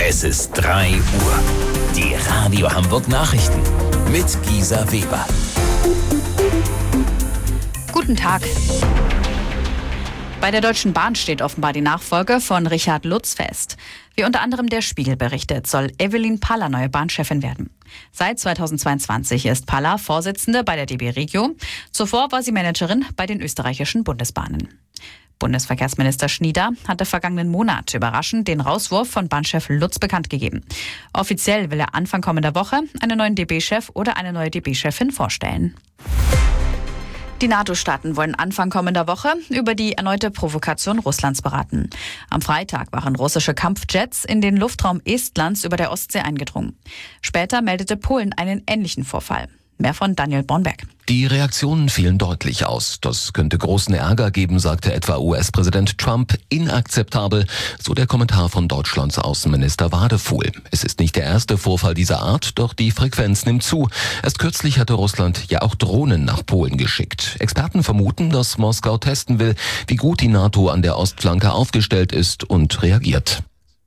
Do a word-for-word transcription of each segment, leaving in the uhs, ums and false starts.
Es ist drei Uhr. Die Radio Hamburg Nachrichten mit Gisa Weber. Guten Tag. Bei der Deutschen Bahn steht offenbar die Nachfolge von Richard Lutz fest. Wie unter anderem der Spiegel berichtet, soll Evelyn Paller neue Bahnchefin werden. Seit zweitausendzweiundzwanzig ist Paller Vorsitzende bei der D B Regio. Zuvor war sie Managerin bei den österreichischen Bundesbahnen. Bundesverkehrsminister Schnieder hatte vergangenen Monat überraschend den Rauswurf von Bahnchef Lutz bekannt gegeben. Offiziell will er Anfang kommender Woche einen neuen D B-Chef oder eine neue D B-Chefin vorstellen. Die NATO-Staaten wollen Anfang kommender Woche über die erneute Provokation Russlands beraten. Am Freitag waren russische Kampfjets in den Luftraum Estlands über der Ostsee eingedrungen. Später meldete Polen einen ähnlichen Vorfall. Mehr von Daniel Bornberg. Die Reaktionen fielen deutlich aus. Das könnte großen Ärger geben, sagte etwa U S-Präsident Trump. Inakzeptabel, so der Kommentar von Deutschlands Außenminister Wadefuhl. Es ist nicht der erste Vorfall dieser Art, doch die Frequenz nimmt zu. Erst kürzlich hatte Russland ja auch Drohnen nach Polen geschickt. Experten vermuten, dass Moskau testen will, wie gut die NATO an der Ostflanke aufgestellt ist und reagiert.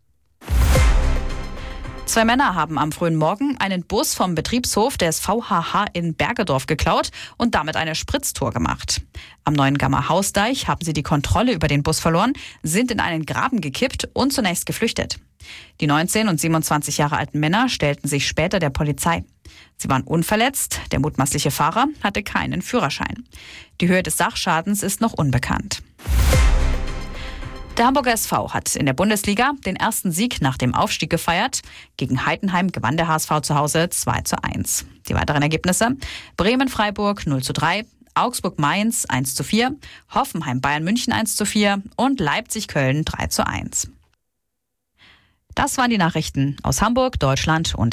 Zwei Männer haben am frühen Morgen einen Bus vom Betriebshof des V H H in Bergedorf geklaut und damit eine Spritztour gemacht. Am neuen Gammer Hausdeich haben sie die Kontrolle über den Bus verloren, sind in einen Graben gekippt und zunächst geflüchtet. Die neunzehn und siebenundzwanzig Jahre alten Männer stellten sich später der Polizei. Sie waren unverletzt, der mutmaßliche Fahrer hatte keinen Führerschein. Die Höhe des Sachschadens ist noch unbekannt. Der Hamburger S V hat in der Bundesliga den ersten Sieg nach dem Aufstieg gefeiert. Gegen Heidenheim gewann der H S V zu Hause zwei zu eins. Die weiteren Ergebnisse: Bremen-Freiburg null zu drei, Augsburg-Mainz eins zu vier, Hoffenheim-Bayern-München eins zu vier und Leipzig-Köln drei zu eins. Das waren die Nachrichten aus Hamburg, Deutschland und